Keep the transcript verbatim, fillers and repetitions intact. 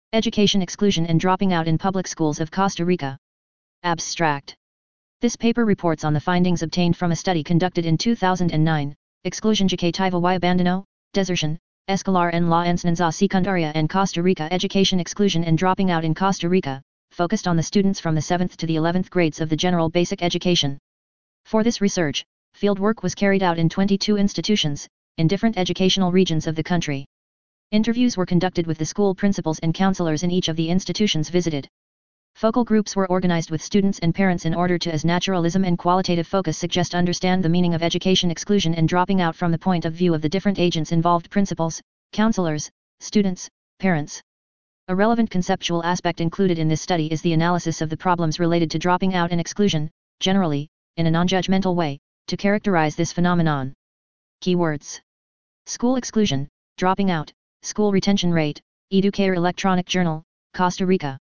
Education exclusion and dropping out in public schools of Costa Rica. Abstract. This paper reports on the findings obtained from a study conducted in two thousand nine, Exclusion educativa y abandono, desertion, escolar en la enseñanza secundaria en Costa Rica. Education exclusion and dropping out in Costa Rica, focused on the students from the seventh to the eleventh grades of the general basic education. For this research, fieldwork was carried out in twenty-two institutions, in different educational regions of the country. Interviews were conducted with the school principals and counselors in each of the institutions visited. Focal groups were organized with students and parents in order to, as naturalism and qualitative focus suggest, understand the meaning of education exclusion and dropping out from the point of view of the different agents involved: principals, counselors, students, parents. A relevant conceptual aspect included in this study is the analysis of the problems related to dropping out and exclusion, generally, in a non-judgmental way, to characterize this phenomenon. Keywords: school exclusion, dropping out, school retention rate, Educator Electronic Journal, Costa Rica.